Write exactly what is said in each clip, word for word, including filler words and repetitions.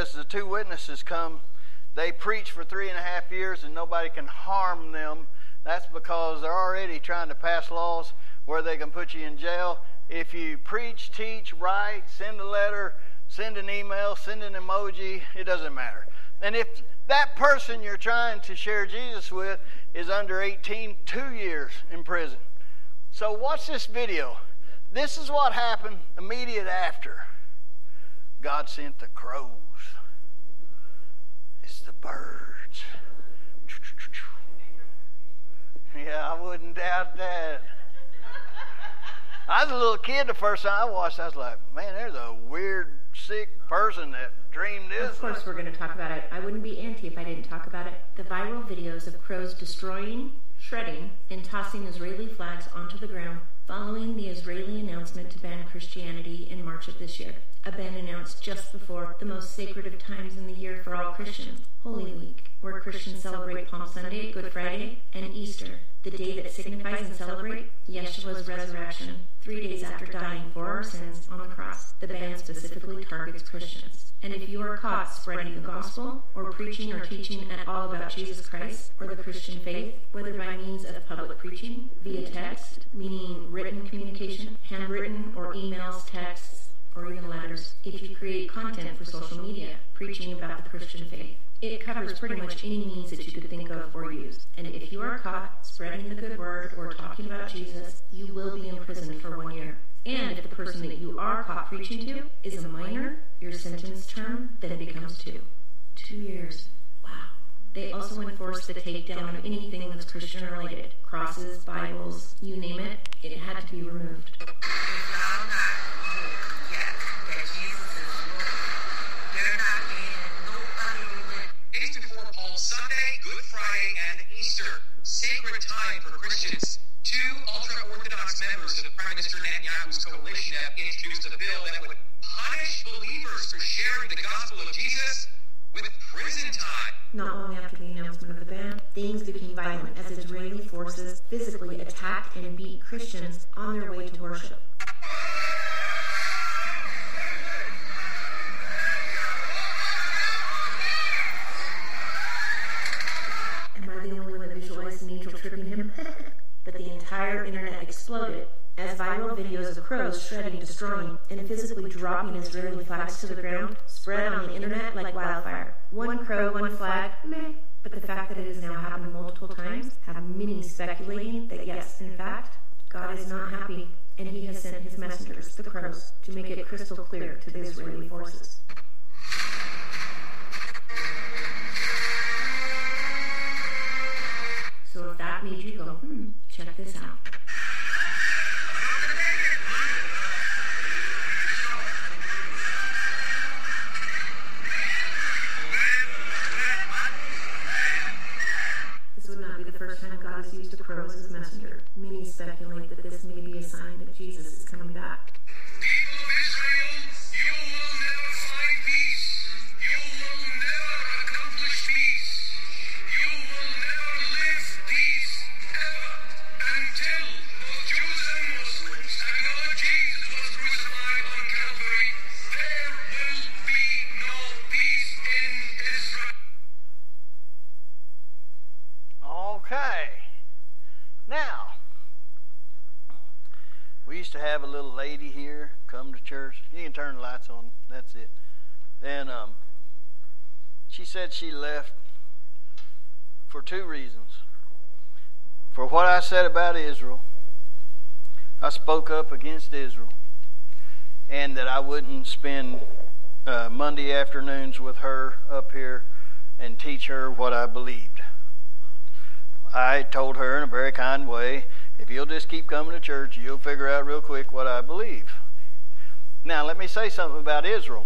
says the two witnesses come. They preach for three and a half years and nobody can harm them. That's because they're already trying to pass laws where they can put you in jail. If you preach, teach, write, send a letter, send an email, send an emoji, it doesn't matter. And if that person you're trying to share Jesus with is under eighteen, two years in prison. So watch this video. This is what happened immediate after. God sent the crows. It's the birds. Yeah, I wouldn't doubt that. I was a little kid the first time I watched. I was like, man, there's a weird, sick person that dreamed this. Of course, we're going to talk about it. I wouldn't be anti if I didn't talk about it. The viral videos of crows destroying, shredding, and tossing Israeli flags onto the ground following the Israeli announcement to ban Christianity in March of this year. A ban announced just before the most sacred of times in the year for all Christians, Holy Week, where Christians celebrate Palm Sunday, Good Friday, and Easter, the day that signifies and celebrates Yeshua's resurrection, three days after dying for our sins on the cross. The ban specifically targets Christians. And if you are caught spreading the gospel, or preaching or teaching at all about Jesus Christ, or the Christian faith, whether by means of public preaching, via text, meaning written communication, handwritten or emails, texts, or even letters, if you create content for social media, preaching about the Christian faith, it covers pretty much any means that you could think of or use. And if you are caught spreading the good word or talking about Jesus, you will be imprisoned for one year. And if the person that you are caught preaching to is a minor, your sentence term then becomes two. Two years. Wow. They also enforce the takedown of anything that's Christian related. Crosses, Bibles, you name it, it had to be removed. Sunday, Good Friday, and Easter, sacred time for Christians. Two ultra-Orthodox members of Prime Minister Netanyahu's coalition have introduced a bill that would punish believers for sharing the gospel of Jesus with prison time. Not long after the announcement of the ban, things became violent as Israeli forces physically attacked and beat Christians on their way to worship. Tripping him, but the entire internet exploded as viral videos of crows shredding, destroying, and physically dropping Israeli flags to the ground spread on the internet like wildfire. One crow, one flag, meh. But the fact that it has now happened multiple times have many speculating that yes, in fact, God is not happy, and he has sent his messengers, the crows, to make it crystal clear to the Israeli forces. So if that made you go, hmm, check this out. This would not be the first time God has used a crow as his messenger. Many speculate that this may be a sign that Jesus is coming back. People of Israel, you will never find peace. You will never accomplish peace. You will never live peace ever until both Jews and Muslims acknowledge Jesus was crucified on Calvary. There will be no peace in Israel. Okay. Now, we used to have a little lady here come to church. You can turn the lights on. That's it. And um, she said she left for two reasons. For what I said about Israel, I spoke up against Israel, and that I wouldn't spend uh, Monday afternoons with her up here and teach her what I believed. I told her in a very kind way, if you'll just keep coming to church, you'll figure out real quick what I believe. Now, let me say something about Israel.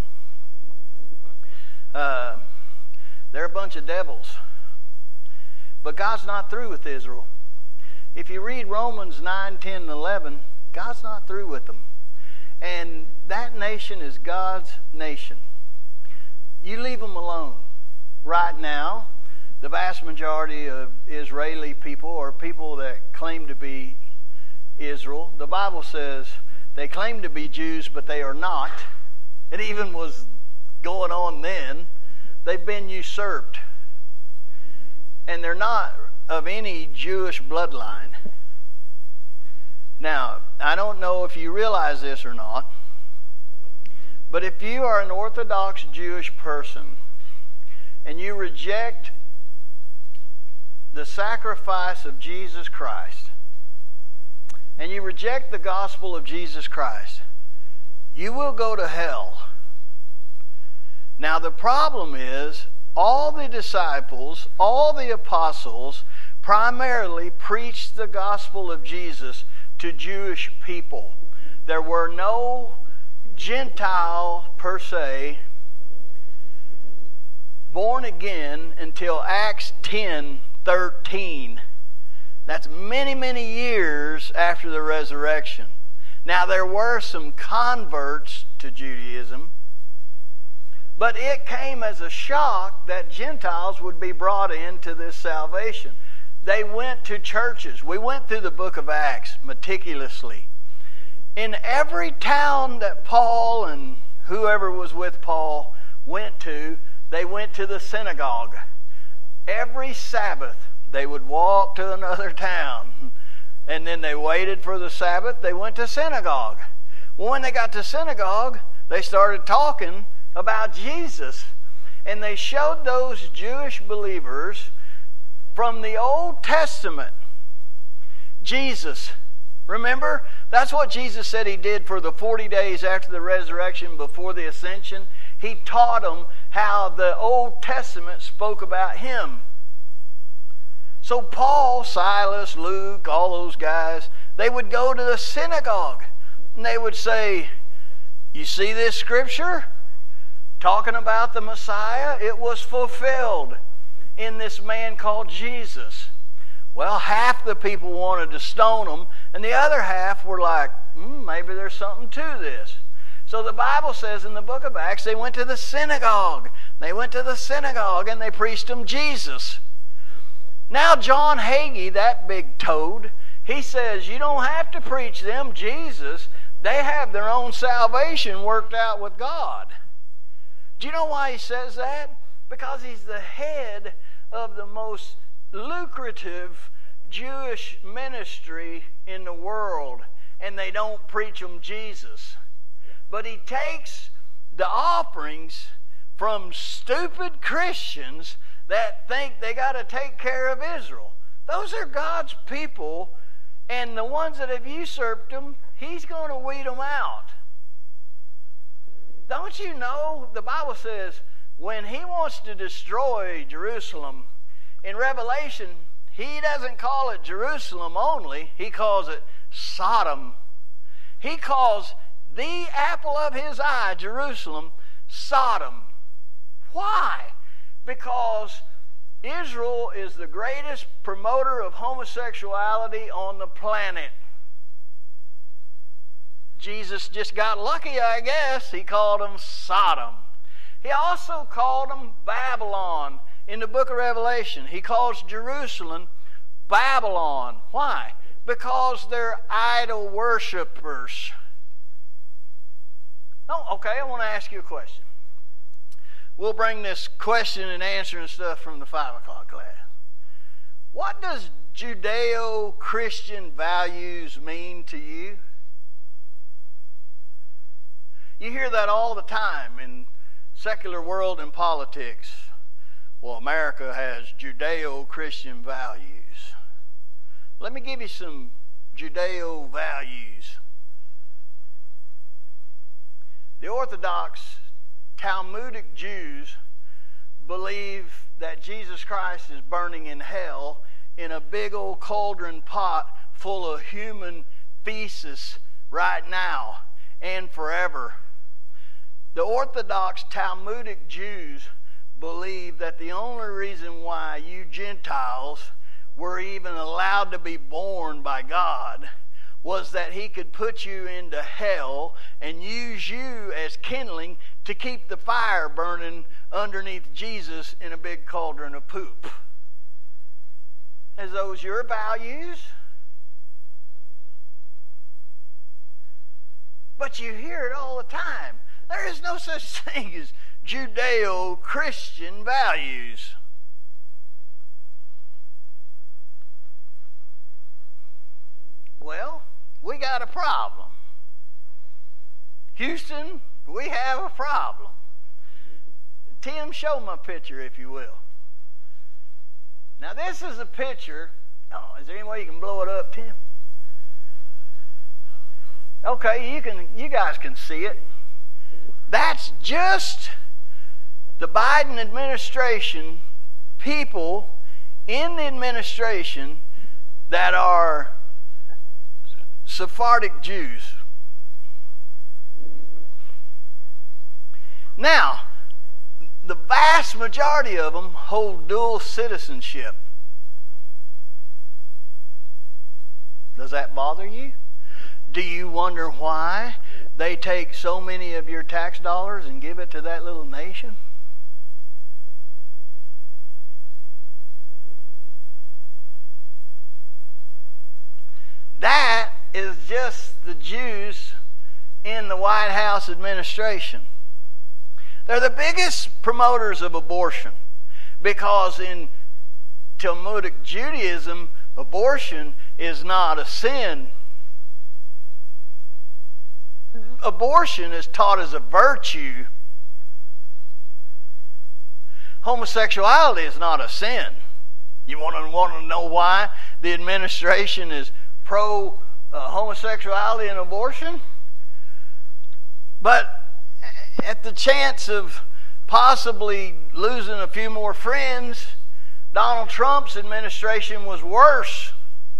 Uh, they're a bunch of devils. But God's not through with Israel. If you read Romans nine, ten, and eleven, God's not through with them. And that nation is God's nation. You leave them alone. Right now, the vast majority of Israeli people are people that claim to be Israel. The Bible says they claim to be Jews, but they are not. It even was going on then. had been usurped. And they're not of any Jewish bloodline. Now, I don't know if you realize this or not, but if you are an Orthodox Jewish person and you reject the sacrifice of Jesus Christ, and you reject the gospel of Jesus Christ, you will go to hell. Now the problem is, all the disciples, all the apostles, primarily preached the gospel of Jesus to Jewish people. There were no Gentile, per se, born again until Acts ten thirteen. That's many, many years after the resurrection. Now, there were some converts to Judaism, but it came as a shock that Gentiles would be brought into this salvation. They went to churches. We went through the book of Acts meticulously. In every town that Paul and whoever was with Paul went to, they went to the synagogue. Every Sabbath, they would walk to another town. And then they waited for the Sabbath. They went to synagogue. Well, when they got to synagogue, they started talking about Jesus. And they showed those Jewish believers from the Old Testament Jesus. Remember? That's what Jesus said he did for the forty days after the resurrection, before the ascension. He taught them how the Old Testament spoke about him. So Paul, Silas, Luke, all those guys, they would go to the synagogue and they would say, you see this scripture? Talking about the Messiah, it was fulfilled in this man called Jesus. Well, half the people wanted to stone him, and the other half were like, hmm, maybe there's something to this. So the Bible says in the book of Acts, they went to the synagogue. They went to the synagogue and they preached them Jesus. Now John Hagee, that big toad, he says you don't have to preach them Jesus. They have their own salvation worked out with God. Do you know why he says that? Because he's the head of the most lucrative Jewish ministry in the world, and they don't preach them Jesus. But he takes the offerings from stupid Christians that think they got to take care of Israel. Those are God's people, and the ones that have usurped them, he's going to weed them out. Don't you know, the Bible says, when he wants to destroy Jerusalem, in Revelation, he doesn't call it Jerusalem only, he calls it Sodom. He calls the apple of his eye, Jerusalem, Sodom. Why? Because Israel is the greatest promoter of homosexuality on the planet. Jesus just got lucky, I guess. He called them Sodom. He also called them Babylon in the book of Revelation. He calls Jerusalem Babylon. Why? Because they're idol worshipers. Oh, okay, I want to ask you a question. We'll bring this question and answer and stuff from the five o'clock class. What does Judeo-Christian values mean to you? You hear that all the time in secular world and politics. Well, America has Judeo-Christian values. Let me give you some Judeo values. The Orthodox Talmudic Jews believe that Jesus Christ is burning in hell in a big old cauldron pot full of human feces right now and forever. The Orthodox Talmudic Jews believe that the only reason why you Gentiles were even allowed to be born by God was that he could put you into hell and use you as kindling to keep the fire burning underneath Jesus in a big cauldron of poop. Is those your values? But you hear it all the time. There is no such thing as Judeo-Christian values. Well, we got a problem. Houston, we have a problem. Tim, show my picture, if you will. Now, this is a picture. Oh, is there any way you can blow it up, Tim? Okay, you can. You guys can see it. That's just the Biden administration, people in the administration that are Sephardic Jews. Now, the vast majority of them hold dual citizenship. Does that bother you? Do you wonder why they take so many of your tax dollars and give it to that little nation? That is just the Jews in the White House administration. They're the biggest promoters of abortion because in Talmudic Judaism, abortion is not a sin. Abortion is taught as a virtue. Homosexuality is not a sin. You want to want to know why the administration is pro uh, homosexuality and abortion? But at the chance of possibly losing a few more friends, Donald Trump's administration was worse.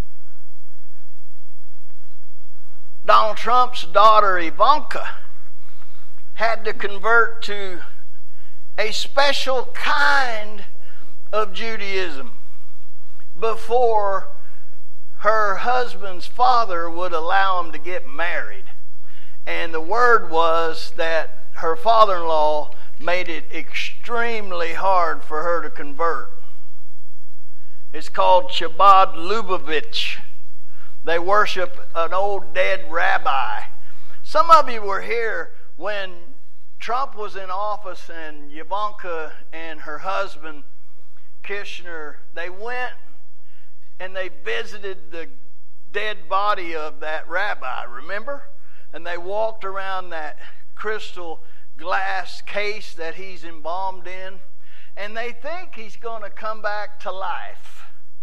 Donald Trump's daughter Ivanka had to convert to a special kind of Judaism before her husband's father would allow him to get married. And the word was that her father-in-law made it extremely hard for her to convert. It's called Chabad Lubavitch. They worship an old dead rabbi. Some of you were here when Trump was in office and Ivanka and her husband, Kushner, they went and they visited the dead body of that rabbi, remember? And they walked around that crystal glass case that he's embalmed in, and they think he's going to come back to life.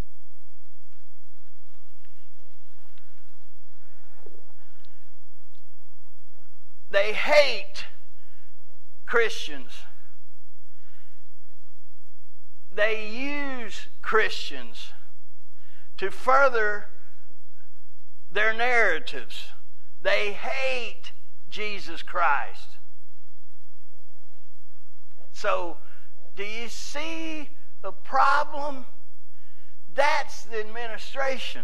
They hate Christians. They use Christians to further their narratives. They hate Jesus Christ. So, do you see the problem? That's the administration.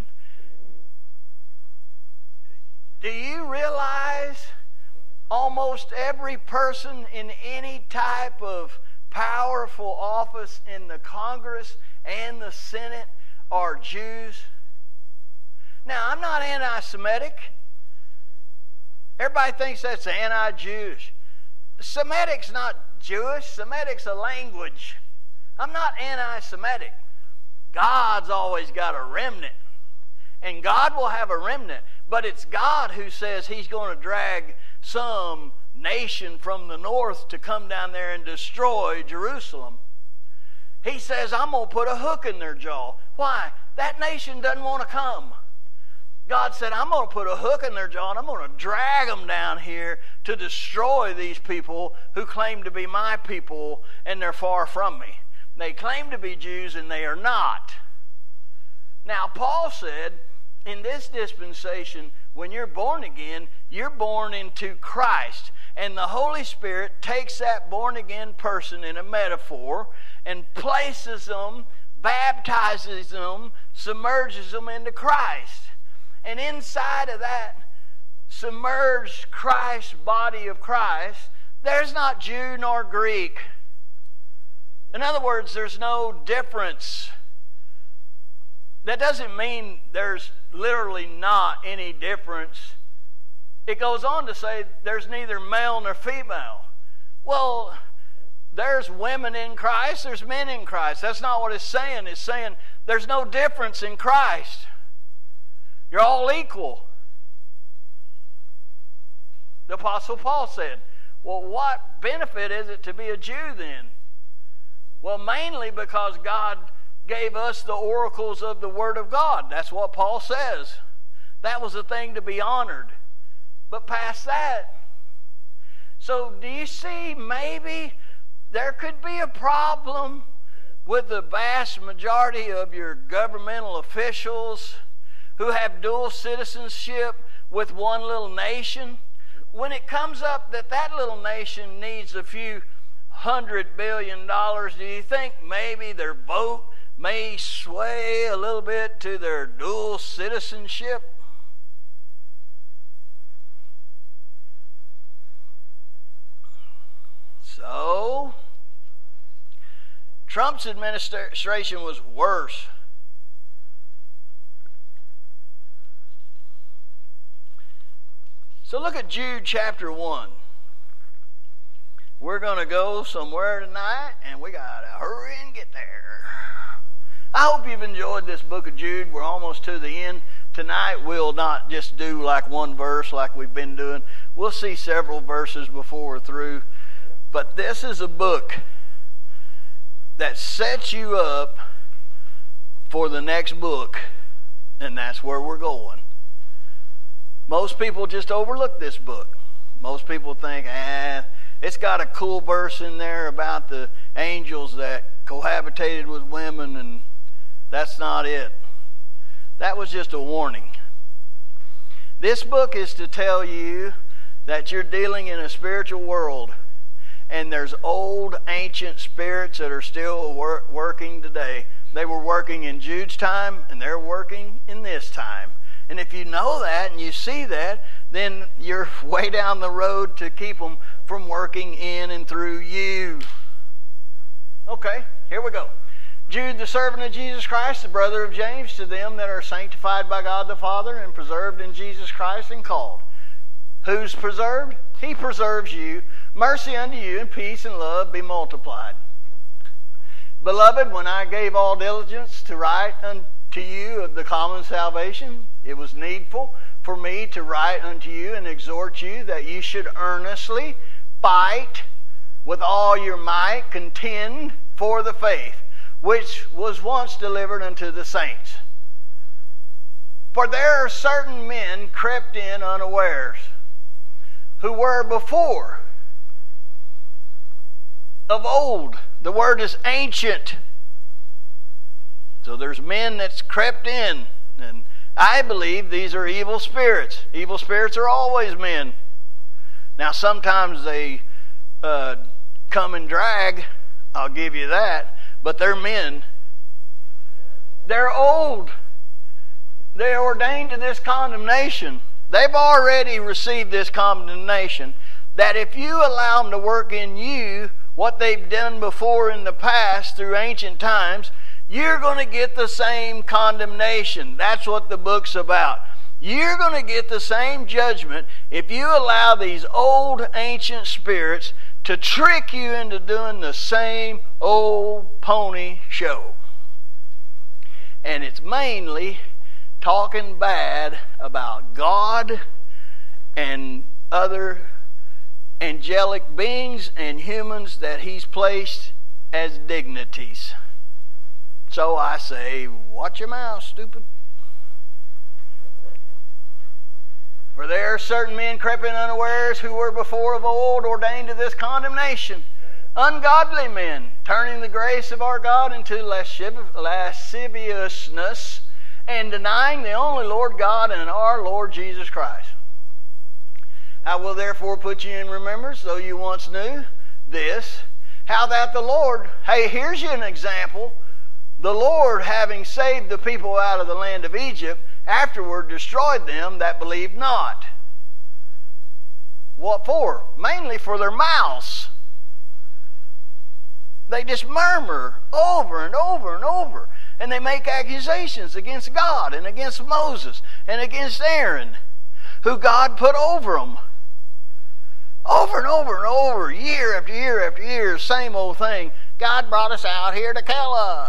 Do you realize almost every person in any type of powerful office in the Congress and the Senate are Jews? Now, I'm not anti-Semitic. Everybody thinks that's anti-Jewish. Semitic's not Jewish. Semitic's a language. I'm not anti-Semitic. God's always got a remnant. And God will have a remnant. But it's God who says He's going to drag some nation from the north to come down there and destroy Jerusalem. He says, I'm going to put a hook in their jaw. Why? That nation doesn't want to come. God said, I'm going to put a hook in their jaw and I'm going to drag them down here to destroy these people who claim to be my people and they're far from me. They claim to be Jews and they are not. Now, Paul said, in this dispensation, when you're born again, you're born into Christ. And the Holy Spirit takes that born-again person in a metaphor and places them, baptizes them, submerges them into Christ. And inside of that submerged Christ, body of Christ, there's not Jew nor Greek. In other words, there's no difference. That doesn't mean there's literally not any difference. It goes on to say there's neither male nor female. Well, there's women in Christ, there's men in Christ. That's not what it's saying. It's saying there's no difference in Christ. You're all equal. The Apostle Paul said, well, what benefit is it to be a Jew then? Well, mainly because God gave us the oracles of the Word of God. That's what Paul says. That was a thing to be honored. But past that, so do you see maybe there could be a problem with the vast majority of your governmental officials who have dual citizenship with one little nation? When it comes up that that little nation needs a few hundred billion dollars, do you think maybe their vote may sway a little bit to their dual citizenship? So, Trump's administration was worse. So look at Jude chapter one. We're going to go somewhere tonight, and we got to hurry and get there. I hope you've enjoyed this book of Jude. We're almost to the end. Tonight we'll not just do like one verse like we've been doing. We'll see several verses before we're through. But this is a book that sets you up for the next book, and that's where we're going. Most people just overlook this book. Most people think, ah, it's got a cool verse in there about the angels that cohabitated with women, and that's not it. That was just a warning. This book is to tell you that you're dealing in a spiritual world, and there's old, ancient spirits that are still wor- working today. They were working in Jude's time, and they're working in this time. And if you know that and you see that, then you're way down the road to keep them from working in and through you. Okay, here we go. Jude, the servant of Jesus Christ, the brother of James, to them that are sanctified by God the Father and preserved in Jesus Christ and called. Who's preserved? He preserves you. Mercy unto you and peace and love be multiplied. Beloved, when I gave all diligence to write unto you of the common salvation, it was needful for me to write unto you and exhort you that you should earnestly fight with all your might, contend for the faith, which was once delivered unto the saints. For there are certain men crept in unawares, who were before of old. The word is ancient. So there's men that's crept in, and I believe these are evil spirits. Evil spirits are always men. Now sometimes they uh, come and drag, I'll give you that, but they're men. They're old. They're ordained to this condemnation. They've already received this condemnation, that if you allow them to work in you what they've done before in the past through ancient times, you're going to get the same condemnation. That's what the book's about. You're going to get the same judgment if you allow these old ancient spirits to trick you into doing the same old pony show. And it's mainly talking bad about God and other angelic beings and humans that He's placed as dignities. So I say, watch your mouth, stupid. For there are certain men crept in unawares who were before of old ordained to this condemnation, ungodly men, turning the grace of our God into lasciviousness, and denying the only Lord God and our Lord Jesus Christ. I will therefore put you in remembrance, though you once knew this, how that the Lord, hey, here's you an example. The Lord, having saved the people out of the land of Egypt, afterward destroyed them that believed not. What for? Mainly for their mouths. They just murmur over and over and over. And they make accusations against God and against Moses and against Aaron, who God put over them. Over and over and over, year after year after year, same old thing. God brought us out here to kill us.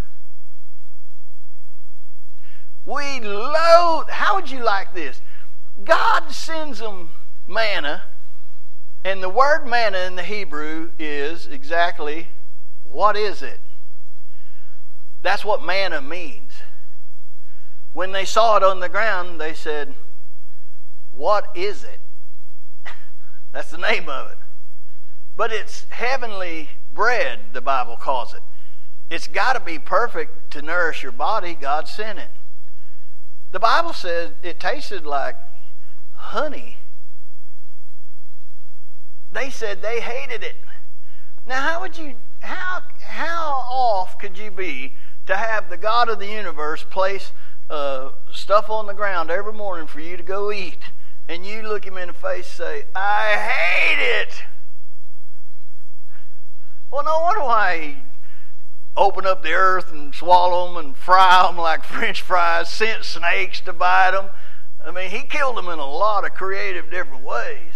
We loathe. How would you like this? God sends them manna, and the word manna in the Hebrew is exactly, what is it? That's what manna means. When they saw it on the ground, they said, what is it? That's the name of it. But it's heavenly bread, the Bible calls it. It's got to be perfect to nourish your body. God sent it. The Bible says it tasted like honey. They said they hated it. Now, how would you, how, how off could you be to have the God of the universe place uh, stuff on the ground every morning for you to go eat, and you look him in the face and say, I hate it? Well, no wonder why he open up the earth and swallow them and fry them like French fries, sent snakes to bite them. I mean, he killed them in a lot of creative different ways.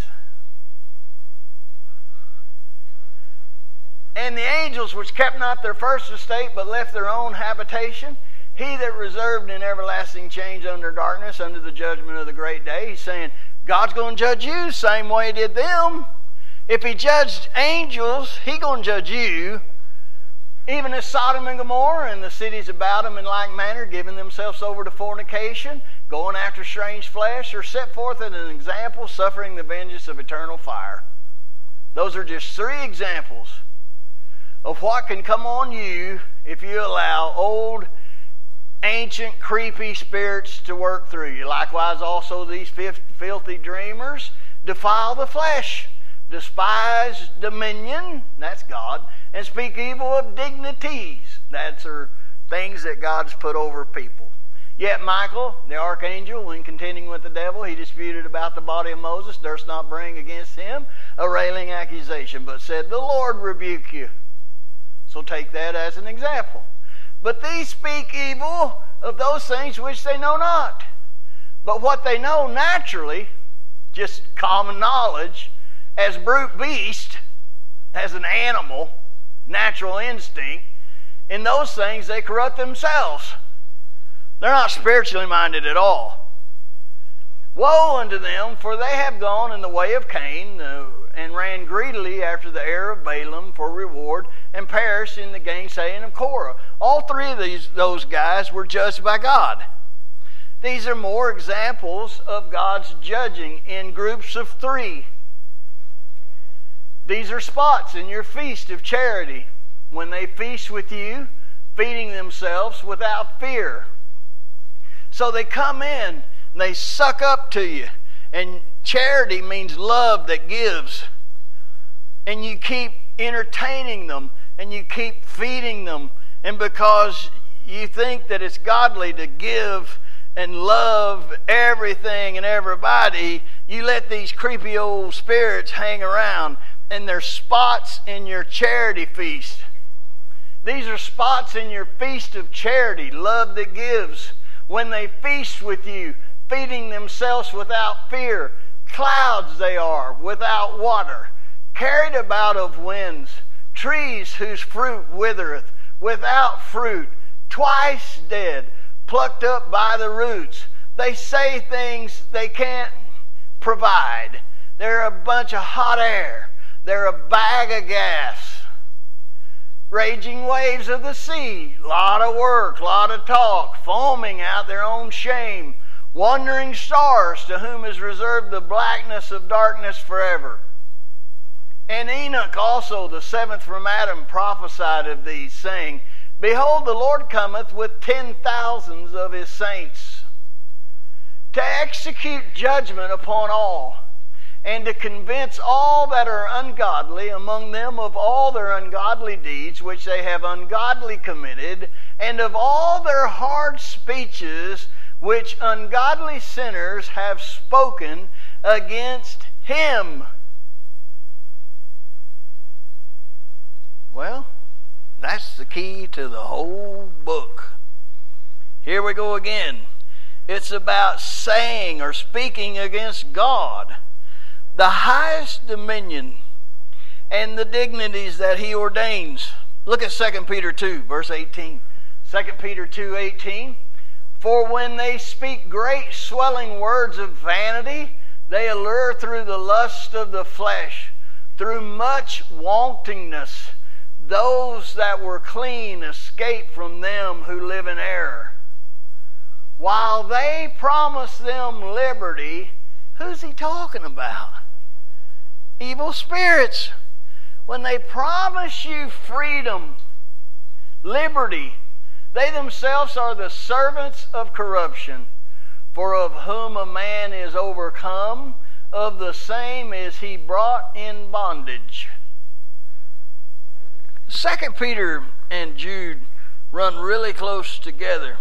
And the angels which kept not their first estate, but left their own habitation, he that reserved in everlasting change under darkness, under the judgment of the great day. He's saying, God's going to judge you the same way he did them. If he judged angels, he's going to judge you. Even as Sodom and Gomorrah and the cities about them in like manner, giving themselves over to fornication, going after strange flesh, are set forth as an example, suffering the vengeance of eternal fire. Those are just three examples of what can come on you if you allow old, ancient, creepy spirits to work through you. Likewise, also these filthy dreamers defile the flesh, despise dominion, that's God, and speak evil of dignities. That's are things that God's put over people. Yet Michael, the archangel, when contending with the devil, he disputed about the body of Moses, durst not bring against him a railing accusation, but said, the Lord rebuke you. So take that as an example. But these speak evil of those things which they know not. But what they know naturally, just common knowledge, as brute beast, as an animal, natural instinct, in those things they corrupt themselves. They're not spiritually minded at all. Woe unto them, for they have gone in the way of Cain, uh, and ran greedily after the heir of Balaam for reward, and perished in the gainsaying of Korah. All three of these those guys were judged by God. These are more examples of God's judging in groups of three. These are spots in your feast of charity, when they feast with you, feeding themselves without fear. So they come in and they suck up to you. And charity means love that gives. And you keep entertaining them, and you keep feeding them. And because you think that it's godly to give and love everything and everybody, you let these creepy old spirits hang around. And they're spots in your charity feast. These are spots in your feast of charity, love that gives. When they feast with you, feeding themselves without fear, clouds they are, without water, carried about of winds, trees whose fruit withereth, without fruit, twice dead, plucked up by the roots. They say things they can't provide. They're a bunch of hot air. They're a bag of gas. Raging waves of the sea, lot of work, lot of talk, foaming out their own shame, wandering stars to whom is reserved the blackness of darkness forever. And Enoch also, the seventh from Adam, prophesied of these, saying, Behold, the Lord cometh with ten thousands of his saints, to execute judgment upon all, and to convince all that are ungodly among them of all their ungodly deeds which they have ungodly committed, and of all their hard speeches which ungodly sinners have spoken against him. Well, that's the key to the whole book. Here we go again. It's about saying or speaking against God. the highest dominion and the dignities that he ordains. Look at Second Peter two, verse eighteen. Second Peter two, eighteen. For when they speak great swelling words of vanity, they allure through the lust of the flesh, through much wantingness, those that were clean escape from them who live in error. While they promise them liberty, who's he talking about? Evil spirits. When they promise you freedom, liberty, they themselves are the servants of corruption. For of whom a man is overcome, of the same is he brought in bondage. Second Peter and Jude run really close together.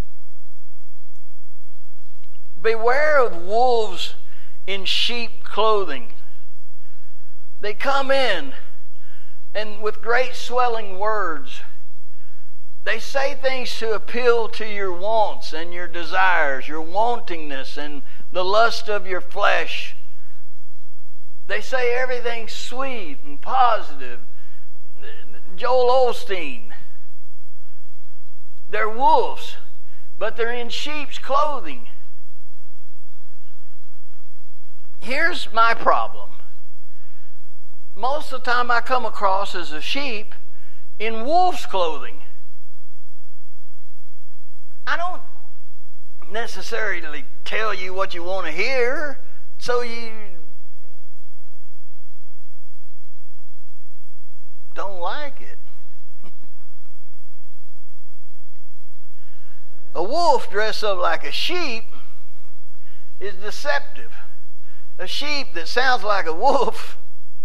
Beware of wolves in sheep clothing. They come in and with great swelling words, they say things to appeal to your wants and your desires, your wantingness and the lust of your flesh. They say everything sweet and positive. Joel Osteen. They're wolves, but they're in sheep's clothing. Here's my problem. Most of the time I come across as a sheep in wolf's clothing. I don't necessarily tell you what you want to hear, so you don't like it. A wolf dressed up like a sheep is deceptive. A sheep that sounds like a wolf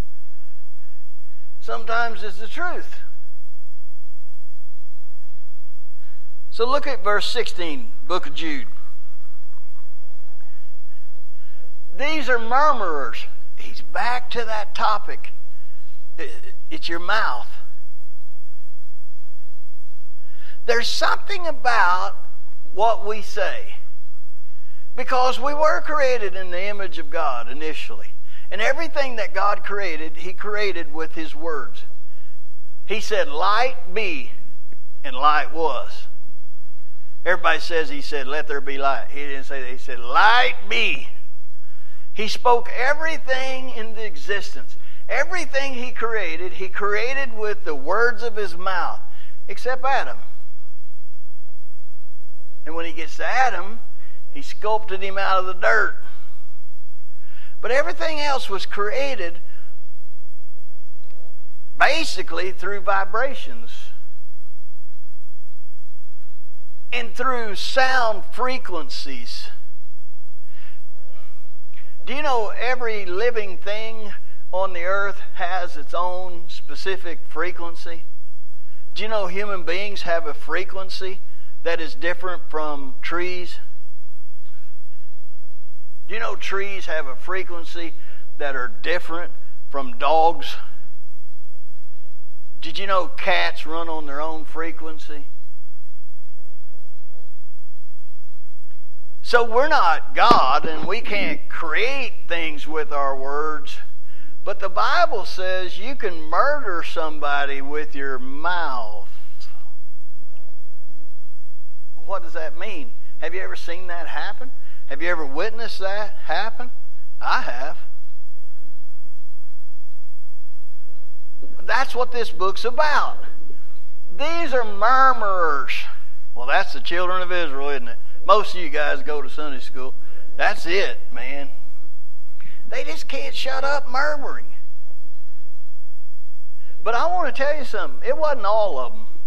sometimes is the truth. So look at verse sixteen, book of Jude. These are murmurers. He's back to that topic. It's your mouth. There's something about what we say. Because we were created in the image of God initially. And everything that God created, He created with His words. He said, light be, and light was. Everybody says He said, let there be light. He didn't say that. He said, light be. He spoke everything into existence. Everything He created, He created with the words of His mouth, except Adam. And when He gets to Adam, He sculpted him out of the dirt. But everything else was created basically through vibrations and through sound frequencies. Do you know every living thing on the earth has its own specific frequency? Do you know human beings have a frequency that is different from trees? Do you know trees have a frequency that are different from dogs? Did you know cats run on their own frequency? So we're not God and we can't create things with our words. But the Bible says you can murder somebody with your mouth. What does that mean? Have you ever seen that happen? Have you ever witnessed that happen? I have. That's what this book's about. These are murmurers. Well, that's the children of Israel, isn't it? Most of you guys go to Sunday school. That's it, man. They just can't shut up murmuring. But I want to tell you something. It wasn't all of them.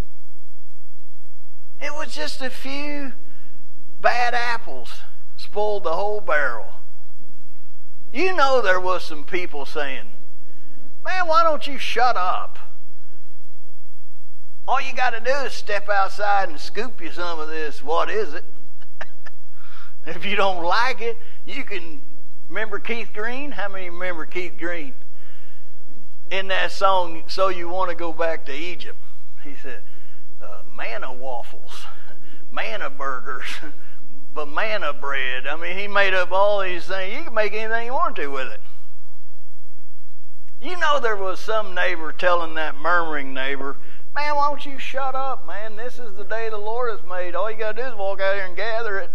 It was just a few bad apples spoiled the whole barrel. You know there was some people saying, man, why don't you shut up? All you got to do is step outside and scoop you some of this. What is it? If you don't like it, you can... Remember Keith Green? How many remember Keith Green? In that song, So You Want to Go Back to Egypt. He said, uh, manna waffles, manna burgers, banana bread. I mean, he made up all these things. You can make anything you want to with it. You know there was some neighbor telling that murmuring neighbor, man, why don't you shut up, man? This is the day the Lord has made. All you got to do is walk out here and gather it.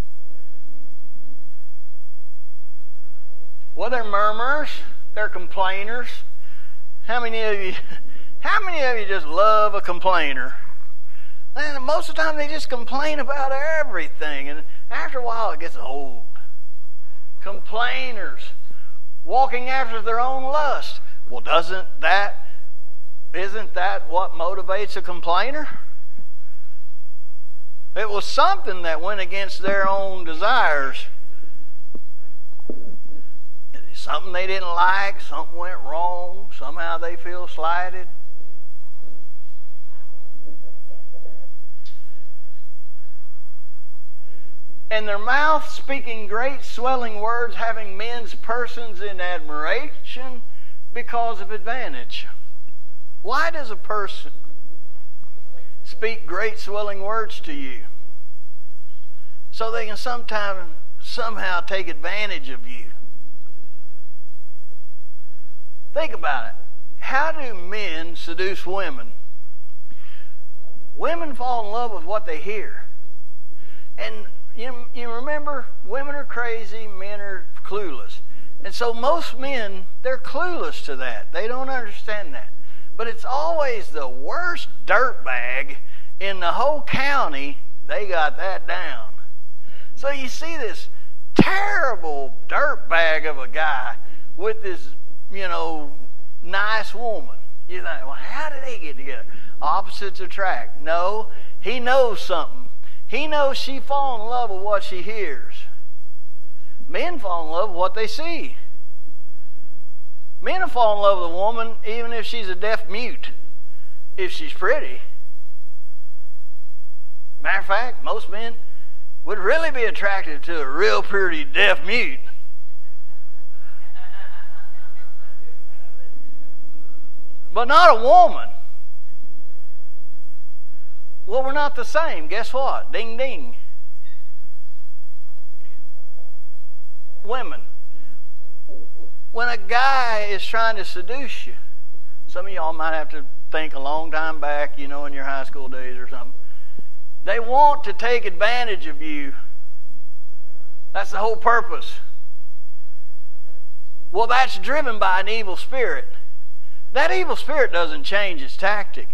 Well, they're murmurers. They're complainers. How many of you, how many of you just love a complainer? And most of the time they just complain about everything. And after a while it gets old. Complainers. Walking after their own lust. Well, doesn't that, isn't that what motivates a complainer? It was something that went against their own desires. Something they didn't like, something went wrong, somehow they feel slighted. And their mouth speaking great swelling words, having men's persons in admiration because of advantage. Why does a person speak great swelling words to you? So they can sometime, somehow take advantage of you. Think about it. How do men seduce women? Women fall in love with what they hear. And you, you remember, women are crazy, men are clueless. And so most men, they're clueless to that. They don't understand that. But it's always the worst dirtbag in the whole county, they got that down. So you see this terrible dirtbag of a guy with this, you know, nice woman. You think, well, how did they get together? Opposites attract. No, he knows something. He knows she falls in love with what she hears. Men fall in love with what they see. Men will fall in love with a woman even if she's a deaf mute, if she's pretty. Matter of fact, most men would really be attracted to a real pretty deaf mute. But not a woman. Well, we're not the same. Guess what? Ding, ding. Women. When a guy is trying to seduce you, some of y'all might have to think a long time back, you know, in your high school days or something. They want to take advantage of you. That's the whole purpose. Well, that's driven by an evil spirit. That evil spirit doesn't change its tactic.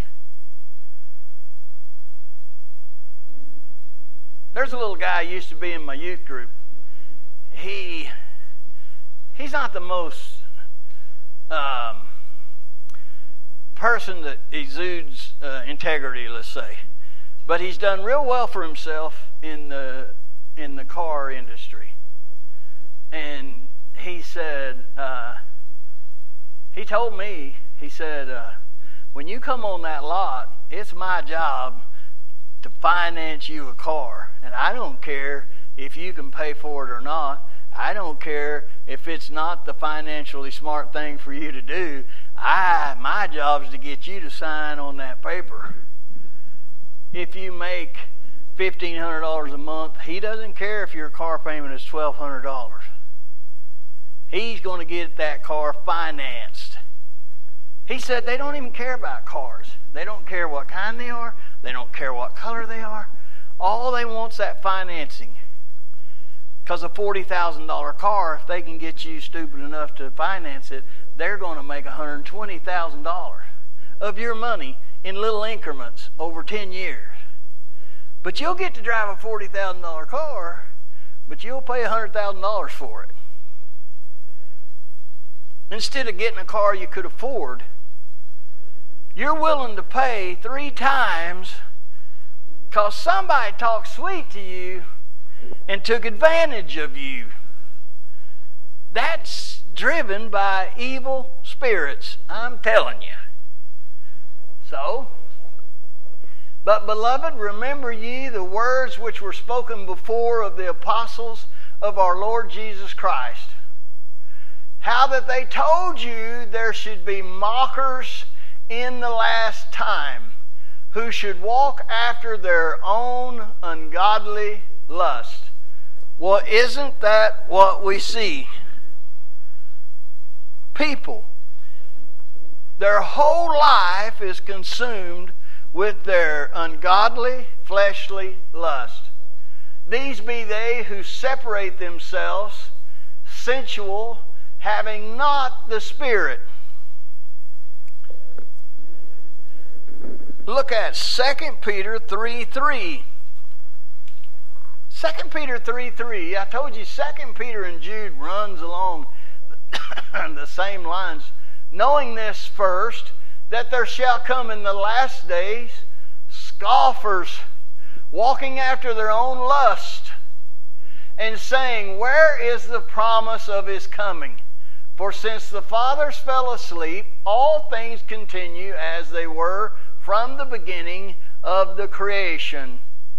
There's a little guy who used to be in my youth group. He, he's not the most um, person that exudes uh, integrity, let's say. But he's done real well for himself in the, in the car industry. And he said, uh, he told me, he said, uh, when you come on that lot, it's my job to finance you a car. And I don't care if you can pay for it or not. I don't care if it's not the financially smart thing for you to do. I, my job is to get you to sign on that paper. If you make fifteen hundred dollars a month, he doesn't care if your car payment is twelve hundred dollars. He's going to get that car financed. He said they don't even care about cars. They don't care what kind they are. They don't care what color they are. All they want is that financing. Because a forty thousand dollars car, if they can get you stupid enough to finance it, they're going to make one hundred twenty thousand dollars of your money in little increments over ten years. But you'll get to drive a forty thousand dollars car, but you'll pay one hundred thousand dollars for it. Instead of getting a car you could afford, you're willing to pay three times because somebody talked sweet to you and took advantage of you. That's driven by evil spirits, I'm telling you. So, but beloved, remember ye the words which were spoken before of the apostles of our Lord Jesus Christ, how that they told you there should be mockers in the last time, who should walk after their own ungodly lust. Well, isn't that what we see? People their whole life is consumed with their ungodly, fleshly lust. These be they who separate themselves, sensual, having not the Spirit. Look at Second Peter three three. Second Peter three three. I told you Second Peter and Jude runs along the same lines. Knowing this first, that there shall come in the last days scoffers, walking after their own lust, and saying, where is the promise of his coming? For since the fathers fell asleep, all things continue as they were from the beginning of the creation.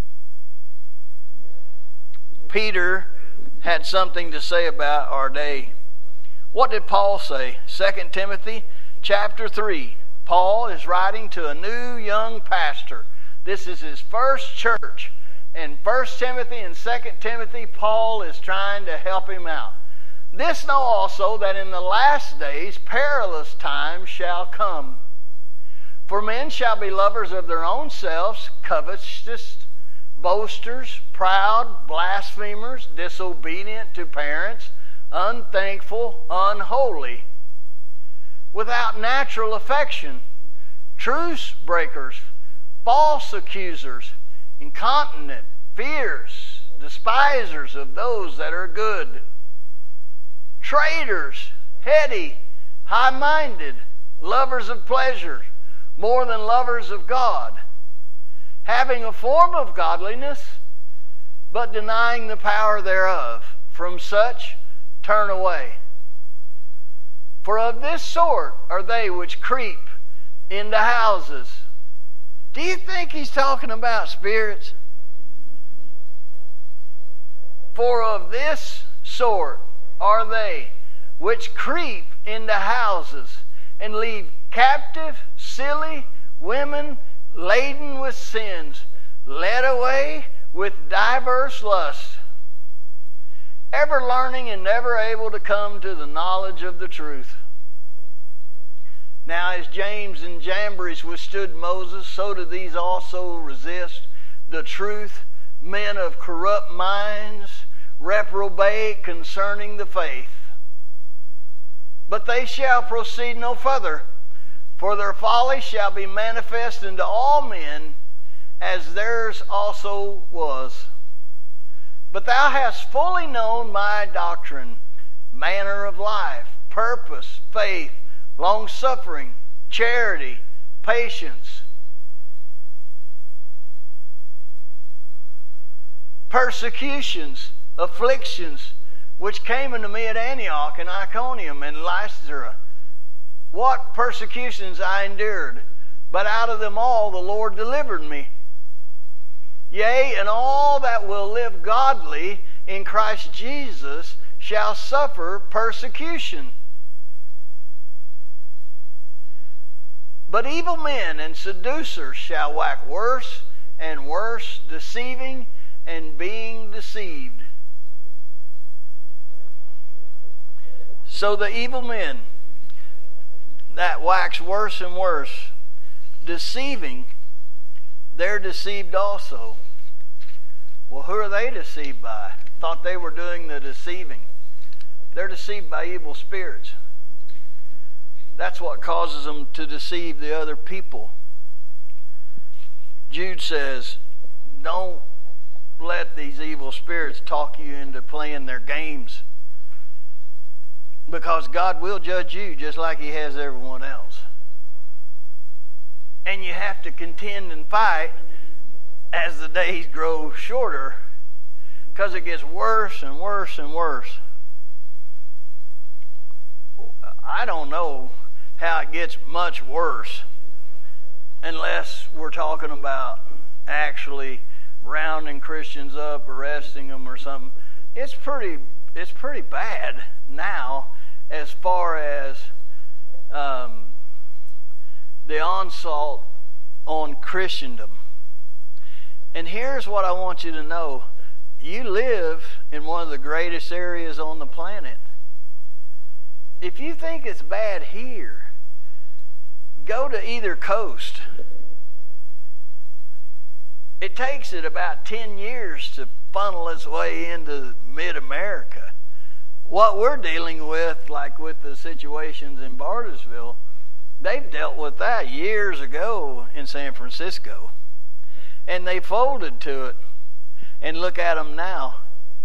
Peter had something to say about our day. What did Paul say? Second Timothy chapter three. Paul is writing to a new young pastor. This is his first church. In First Timothy and Second Timothy, Paul is trying to help him out. This know also that in the last days perilous times shall come. For men shall be lovers of their own selves, covetous, boasters, proud, blasphemers, disobedient to parents, unthankful, unholy, without natural affection, truce breakers, false accusers, incontinent, fierce, despisers of those that are good, traitors, heady, high-minded, lovers of pleasure, more than lovers of God, having a form of godliness, but denying the power thereof. From such turn away. For of this sort are they which creep into houses. Do you think he's talking about spirits? For of this sort are they which creep into houses and lead captive, silly women laden with sins, led away with diverse lusts, ever learning and never able to come to the knowledge of the truth. Now as James and Jambres withstood Moses, so do these also resist the truth, men of corrupt minds, reprobate concerning the faith. But they shall proceed no further, for their folly shall be manifest unto all men, as theirs also was. But thou hast fully known my doctrine, manner of life, purpose, faith, long-suffering, charity, patience, persecutions, afflictions, which came unto me at Antioch and Iconium and Lystra. What persecutions I endured, but out of them all the Lord delivered me. Yea, and all that will live godly in Christ Jesus shall suffer persecution. But evil men and seducers shall wax worse and worse, deceiving and being deceived. So the evil men that wax worse and worse, deceiving, they're deceived also. Well, who are they deceived by? Thought they were doing the deceiving. They're deceived by evil spirits. That's what causes them to deceive the other people. Jude says, don't let these evil spirits talk you into playing their games, because God will judge you just like he has everyone else. And you have to contend and fight as the days grow shorter, because it gets worse and worse and worse. I don't know how it gets much worse unless we're talking about actually rounding Christians up, arresting them or something. It's pretty it's pretty bad now as far as um, the onslaught on Christendom. And here's what I want you to know. You live in one of the greatest areas on the planet. If you think it's bad here, go to either coast, it takes it about ten years to funnel its way into mid-America. What we're dealing with, like with the situations in Bartlesville, they've dealt with that years ago in San Francisco. And they folded to it. And look at them now.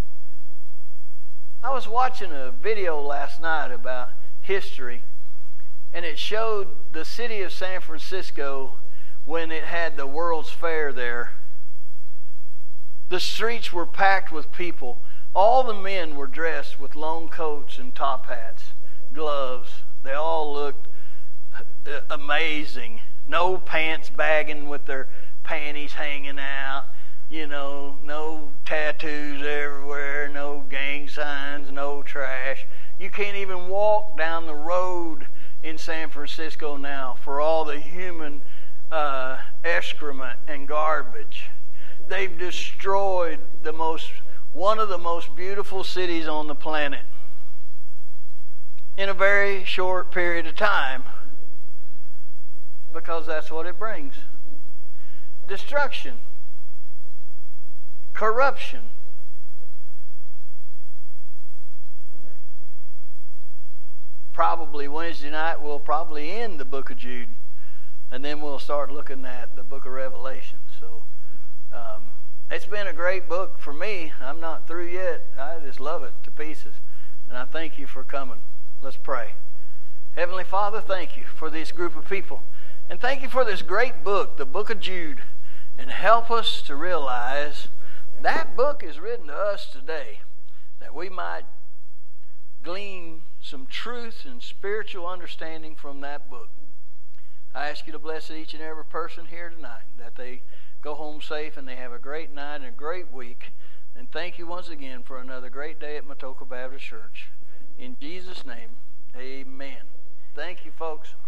I was watching a video last night about history, and it showed the city of San Francisco when it had the World's Fair there. The streets were packed with people. All the men were dressed with long coats and top hats, gloves. They all looked amazing. No pants bagging with their panties hanging out. You know, no tattoos everywhere, no gang signs, no trash. You can't even walk down the road in San Francisco now for all the human uh, excrement and garbage. They've destroyed the most, one of the most beautiful cities on the planet in a very short period of time, because that's what it brings. Destruction. Corruption. Probably Wednesday night we'll probably end the book of Jude, and then we'll start looking at the book of Revelation. So um, it's been a great book for me. I'm not through yet. I just love it to pieces, and I thank you for coming. Let's pray. Heavenly Father, thank you for this group of people, and thank you for this great book, the book of Jude, and help us to realize that book is written to us today, that we might glean some truth and spiritual understanding from that book. I ask you to bless each and every person here tonight, that they go home safe and they have a great night and a great week. And thank you once again for another great day at Matoka Baptist Church. In Jesus' name, amen. Thank you, folks.